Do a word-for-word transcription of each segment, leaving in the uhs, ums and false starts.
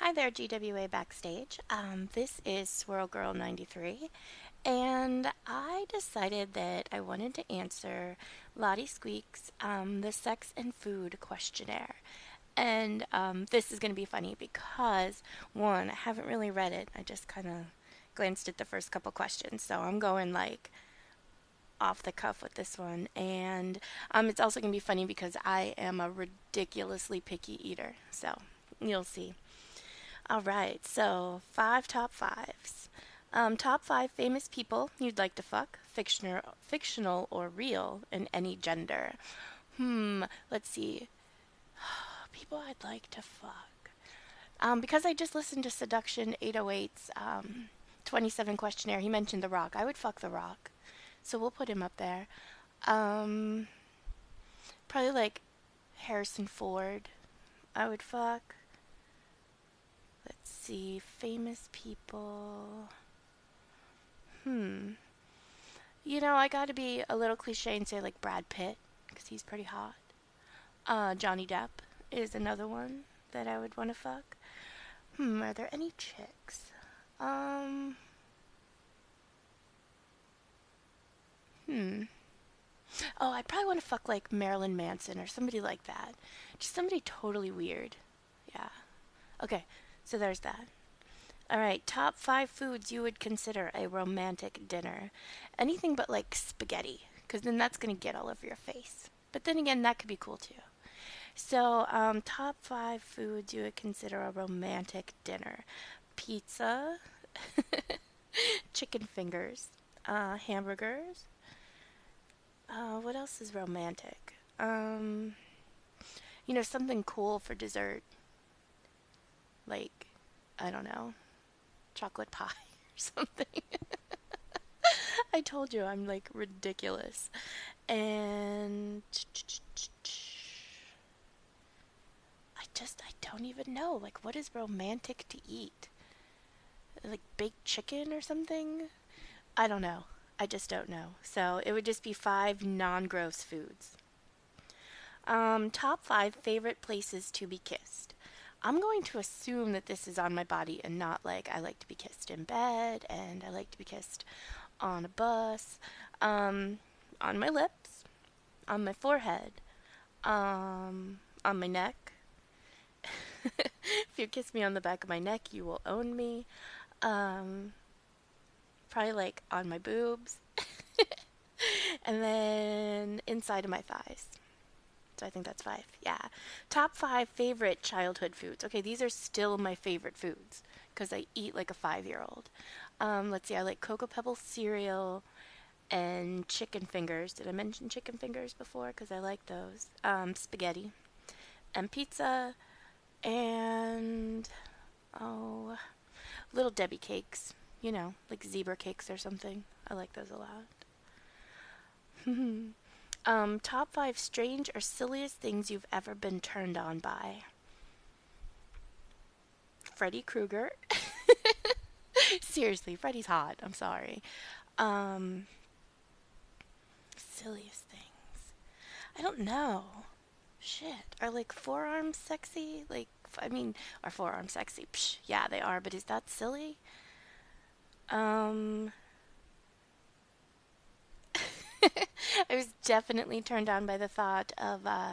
Hi there, G W A Backstage. Um, this is Swirl Girl ninety-three, and I decided that I wanted to answer Lottie Squeak's um, The Sex and Food questionnaire. And um, this is going to be funny because, one, I haven't really read it. I just kind of glanced at the first couple questions, so I'm going like off the cuff with this one. And um, it's also going to be funny because I am a ridiculously picky eater, so you'll see. All right, so five top fives. Um, top five famous people you'd like to fuck, fictional, fictional or real, in any gender. Hmm, let's see. People I'd like to fuck. Um, because I just listened to Seduction eight oh eight's um, twenty-seven questionnaire, he mentioned The Rock. I would fuck The Rock. So we'll put him up there. Um, probably like Harrison Ford. I would fuck. Let's see. Famous people. Hmm. You know, I gotta be a little cliche and say like Brad Pitt, because he's pretty hot. Uh, Johnny Depp is another one that I would want to fuck. Hmm, are there any chicks? Um, hmm. Oh, I'd probably want to fuck like Marilyn Manson or somebody like that. Just somebody totally weird. Yeah. Okay, so there's that. All right, top five foods you would consider a romantic dinner. Anything but like spaghetti, because then that's going to get all over your face. But then again, that could be cool too. So, um, top five foods you would consider a romantic dinner: pizza, chicken fingers, uh, hamburgers. Uh, what else is romantic? Um, you know, something cool for dessert, like I don't know, chocolate pie or something. I told you I'm like ridiculous. And I just I don't even know. Like what is romantic to eat? Like baked chicken or something? I don't know. I just don't know. So it would just be five non-gross foods. Um, top five favorite places to be kissed. I'm going to assume that this is on my body and not like I like to be kissed in bed and I like to be kissed on a bus, um, on my lips, on my forehead, um, on my neck. If you kiss me on the back of my neck, you will own me. Um, Probably like on my boobs, and then inside of my thighs. So I think that's five. Yeah. Top five favorite childhood foods. Okay, these are still my favorite foods because I eat like a five year old. Um, let's see, I like Cocoa Pebbles cereal and chicken fingers. Did I mention chicken fingers before? Because I like those. Um, spaghetti and pizza and, oh, Little Debbie cakes. You know, like zebra cakes or something. I like those a lot. um, top five strange or silliest things you've ever been turned on by. Freddy Krueger. Seriously, Freddy's hot. I'm sorry. Um, silliest things. I don't know. Shit. Are like forearms sexy? Like, I mean, are forearms sexy? Psh, yeah, they are, but is that silly? Um, I was definitely turned on by the thought of uh,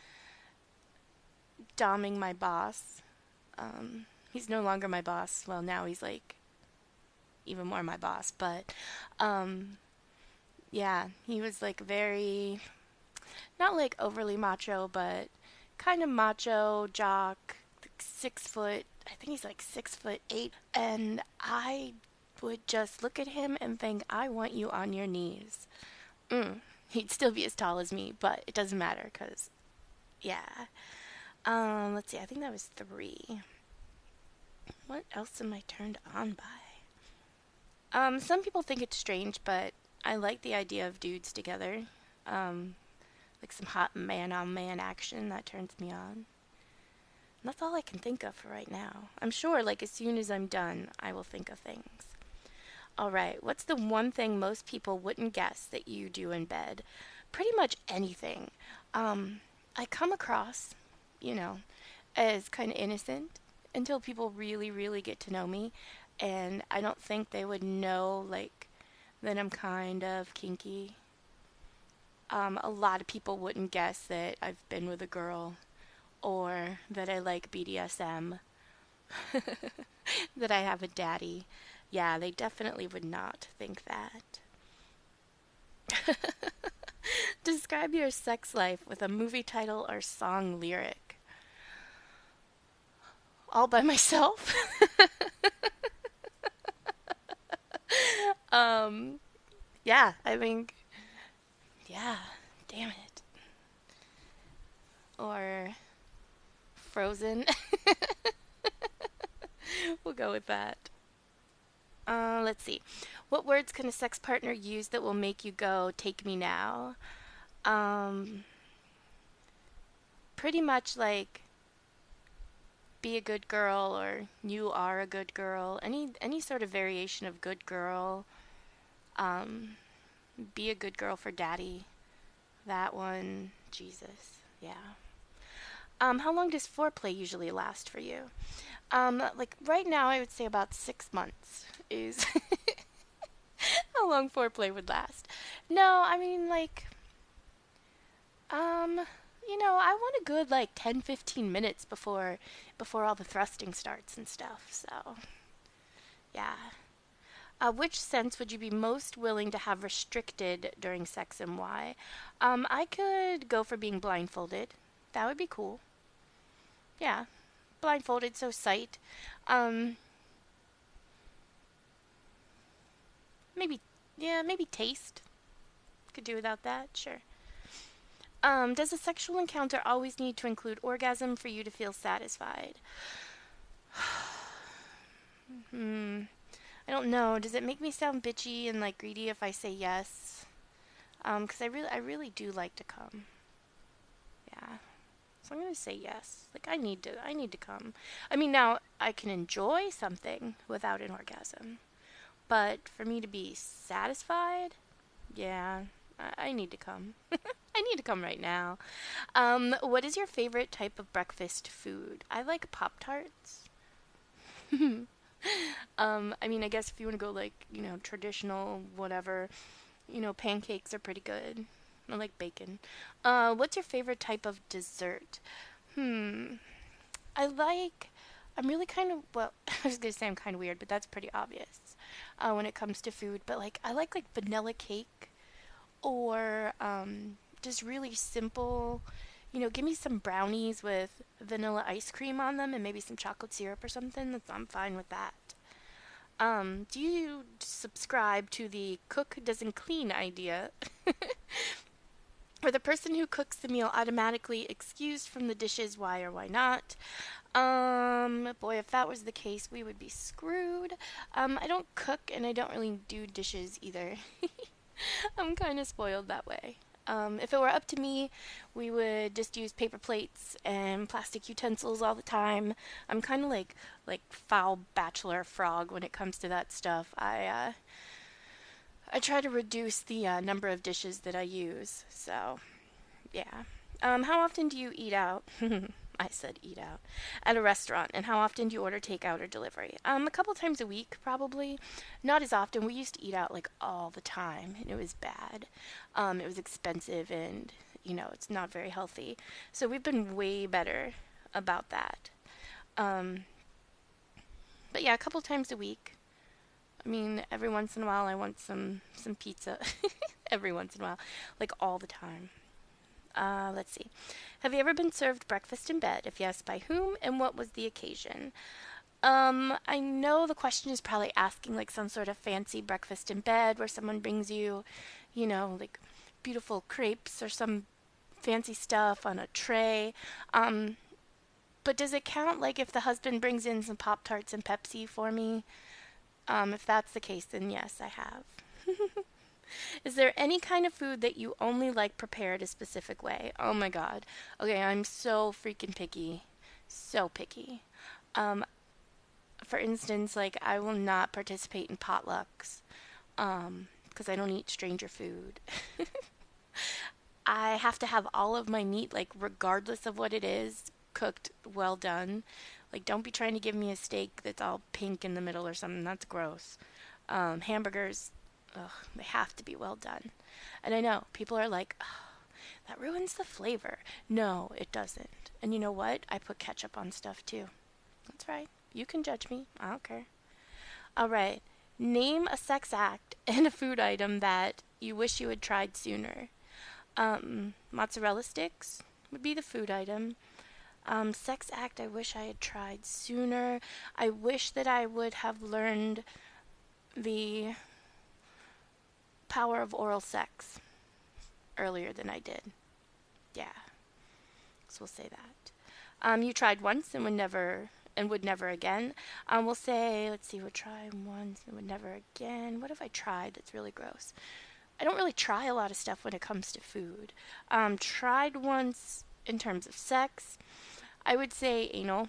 doming my boss. Um, he's no longer my boss. Well, now he's like even more my boss, but um, yeah, he was like very, not like overly macho, but kind of macho, jock, six foot. I think he's like six foot eight. And I would just look at him and think, I want you on your knees. Mm. He'd still be as tall as me, but it doesn't matter because, yeah. Um, let's see, I think that was three. What else am I turned on by? Um, some people think it's strange, but I like the idea of dudes together. Um, like some hot man on man action that turns me on. And that's all I can think of for right now. I'm sure, like, as soon as I'm done, I will think of things. All right, what's the one thing most people wouldn't guess that you do in bed? Pretty much anything. Um, I come across, you know, as kind of innocent until people really, really get to know me. And I don't think they would know, like, that I'm kind of kinky. Um, a lot of people wouldn't guess that I've been with a girl or that I like B D S M, that I have a daddy. Yeah, they definitely would not think that. Describe your sex life with a movie title or song lyric. All by myself? um, yeah, I think, yeah, damn it. Or Frozen. We'll go with that. Uh, let's see. What words can a sex partner use that will make you go, take me now? Um, pretty much like be a good girl or you are a good girl. Any any sort of variation of good girl. Um, be a good girl for daddy. That one, Jesus. Yeah. Um, how long does foreplay usually last for you? Um, like right now, I would say about six months is how long foreplay would last. No, I mean like, um, you know, I want a good like ten, fifteen minutes before before all the thrusting starts and stuff. So, yeah. Uh, which sense would you be most willing to have restricted during sex and why? Um, I could go for being blindfolded. That would be cool. Yeah, blindfolded, so sight. Um, maybe, yeah, maybe taste. Could do without that, sure. Um, does a sexual encounter always need to include orgasm for you to feel satisfied? Hmm. I don't know. Does it make me sound bitchy and like greedy if I say yes? Um, because I really, I really do like to come. Yeah. So I'm gonna say yes. Like I need to, I need to come. I mean, now I can enjoy something without an orgasm, but for me to be satisfied, yeah, I, I need to come. I need to come right now. Um, what is your favorite type of breakfast food? I like Pop Tarts. um, I mean, I guess if you want to go like, you know, traditional, whatever, you know, pancakes are pretty good. I like bacon. Uh, what's your favorite type of dessert? Hmm. I like. I'm really kind of. Well, I was gonna say I'm kind of weird, but that's pretty obvious uh, when it comes to food. But like, I like like vanilla cake or um, just really simple. You know, give me some brownies with vanilla ice cream on them and maybe some chocolate syrup or something. That's, I'm fine with that. Um, do you subscribe to the cook doesn't clean idea? Or the person who cooks the meal automatically excused from the dishes, why or why not? Um, boy, if that was the case, we would be screwed. Um, I don't cook and I don't really do dishes either. I'm kind of spoiled that way. Um, if it were up to me, we would just use paper plates and plastic utensils all the time. I'm kind of like like foul bachelor frog when it comes to that stuff. I uh, I try to reduce the uh, number of dishes that I use. So yeah. Um, how often do you eat out? I said eat out at a restaurant, and how often do you order takeout or delivery? Um, a couple times a week, probably. Not as often. We used to eat out like all the time, and it was bad. Um, it was expensive, and you know it's not very healthy. So we've been way better about that. Um, but yeah, a couple times a week. I mean, every once in a while, I want some some pizza. Every once in a while, like all the time. Uh, let's see. Have you ever been served breakfast in bed? If yes, by whom and what was the occasion? Um, I know the question is probably asking like some sort of fancy breakfast in bed where someone brings you, you know, like beautiful crepes or some fancy stuff on a tray. Um, but does it count like if the husband brings in some Pop Tarts and Pepsi for me? Um, if that's the case, then yes, I have. Is there any kind of food that you only like prepared a specific way? Oh my god. Okay, I'm so freaking picky. So picky. Um, for instance, like I will not participate in potlucks um because I don't eat stranger food. I have to have all of my meat like regardless of what it is cooked well done. Like, don't be trying to give me a steak that's all pink in the middle or something. That's gross. Um, hamburgers, ugh, they have to be well done. And I know people are like, oh, that ruins the flavor. No, it doesn't. And you know what? I put ketchup on stuff too. That's right. You can judge me. I don't care. All right. Name a sex act and a food item that you wish you had tried sooner. Um, mozzarella sticks would be the food item. Um, sex act I wish I had tried sooner. I wish that I would have learned the power of oral sex earlier than I did. Yeah, so we'll say that. Um, you tried once and would never and would never again. Um, we'll say, let's see, would try once and would never again. What have I tried that's really gross? I don't really try a lot of stuff when it comes to food. Um, tried once in terms of sex. I would say anal.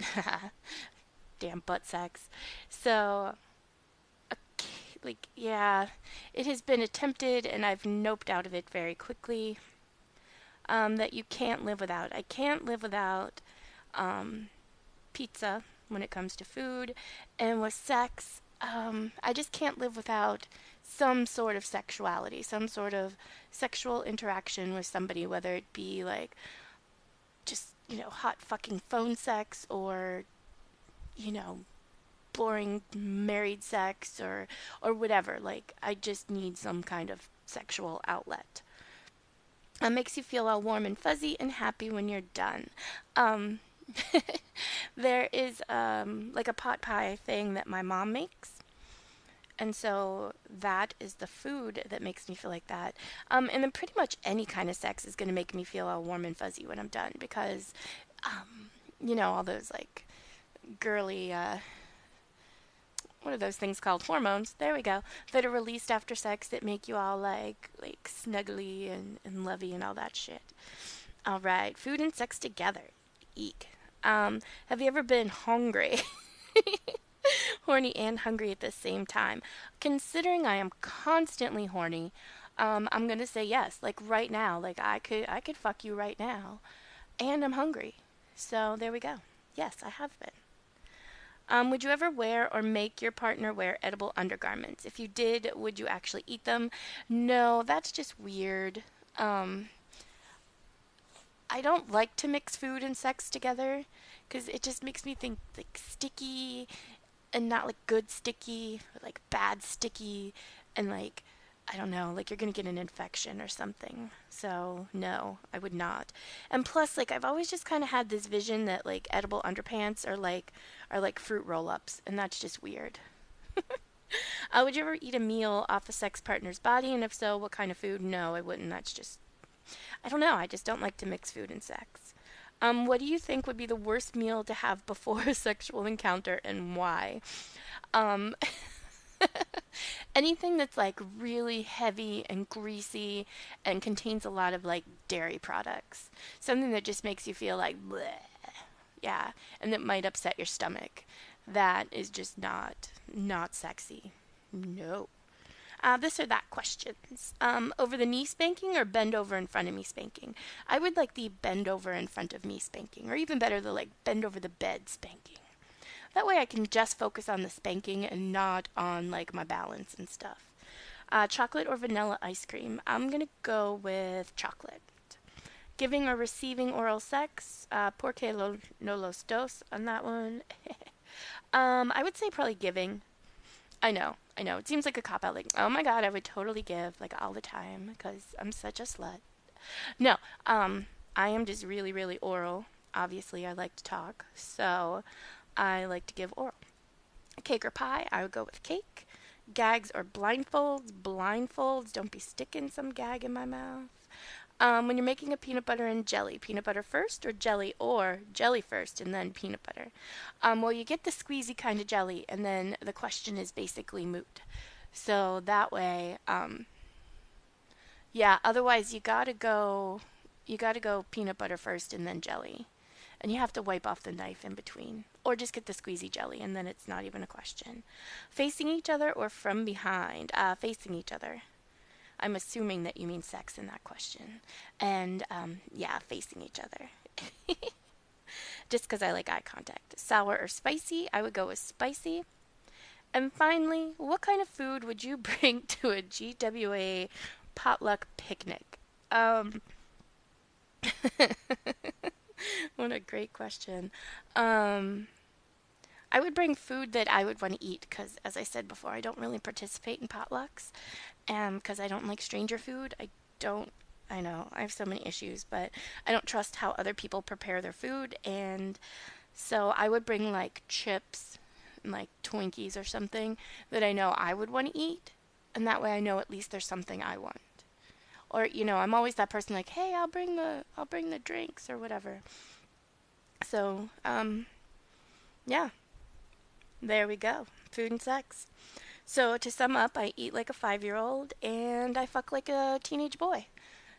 Damn butt sex. So, okay, like, yeah, it has been attempted and I've noped out of it very quickly. Um, that you can't live without. I can't live without um, pizza when it comes to food. And with sex, um, I just can't live without some sort of sexuality, some sort of sexual interaction with somebody, whether it be like just, you know, hot fucking phone sex or, you know, boring married sex or or whatever. Like I just need some kind of sexual outlet. It makes you feel all warm and fuzzy and happy when you're done. Um, there is um, like a pot pie thing that my mom makes. And so that is the food that makes me feel like that. Um, and then pretty much any kind of sex is going to make me feel all warm and fuzzy when I'm done because, um, you know, all those like girly, uh, what are those things called? Hormones. There we go. That are released after sex that make you all like like snuggly and, and lovey and all that shit. All right, food and sex together. Eek. Um, have you ever been hungry? Horny and hungry at the same time. Considering I am constantly horny, um, I'm gonna say yes. Like right now, like I could I could fuck you right now, and I'm hungry. So there we go. Yes, I have been. Um, would you ever wear or make your partner wear edible undergarments? If you did, would you actually eat them? No, that's just weird. Um, I don't like to mix food and sex together because it just makes me think like sticky and not like good sticky, or like bad sticky, and like I don't know, like you're gonna get an infection or something. So no, I would not. And plus, like I've always just kind of had this vision that like edible underpants are like are like fruit roll-ups, and that's just weird. Uh, would you ever eat a meal off a sex partner's body? And if so, what kind of food? No, I wouldn't. That's just I don't know. I just don't like to mix food and sex. Um, what do you think would be the worst meal to have before a sexual encounter and why? Um, anything that's like really heavy and greasy and contains a lot of like dairy products. Something that just makes you feel like bleh. Yeah, and that might upset your stomach. That is just not not sexy. No. Uh, this or that questions. Um, over the knee spanking or bend over in front of me spanking? I would like the bend over in front of me spanking, or even better, the like bend over the bed spanking. That way I can just focus on the spanking and not on like my balance and stuff. Uh, chocolate or vanilla ice cream? I'm gonna go with chocolate. Giving or receiving oral sex? Uh, porque lo, no los dos on that one. um, I would say probably giving. I know, I know. It seems like a cop out. Like, oh my god, I would totally give like all the time because I'm such a slut. No, um, I am just really, really oral. Obviously, I like to talk, so I like to give oral. Cake or pie? I would go with cake. Gags or blindfolds? Blindfolds. Don't be sticking some gag in my mouth. Um, when you're making a peanut butter and jelly, peanut butter first or jelly, or jelly first and then peanut butter? Um, well, you get the squeezy kind of jelly, and then the question is basically moot. So that way, um, yeah. Otherwise, you gotta go, you gotta go peanut butter first and then jelly, and you have to wipe off the knife in between, or just get the squeezy jelly, and then it's not even a question. Facing each other or from behind? Uh, facing each other. I'm assuming that you mean sex in that question. And, um, yeah, facing each other. just because I like eye contact. Sour or spicy? I would go with spicy. And finally, what kind of food would you bring to a G W A potluck picnic? Um, what a great question. Um, I would bring food that I would want to eat because, as I said before, I don't really participate in potlucks. And because I don't like stranger food, I don't. I know I have so many issues, but I don't trust how other people prepare their food. And so I would bring like chips, and, like Twinkies or something that I know I would want to eat. And that way I know at least there's something I want. Or, you know, I'm always that person like, hey, I'll bring the I'll bring the drinks or whatever. So, um, yeah, there we go. Food and sex. So to sum up, I eat like a five year old and I fuck like a teenage boy.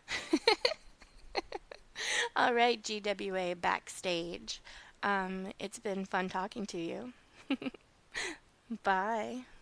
All right, G W A backstage. Um, it's been fun talking to you. Bye.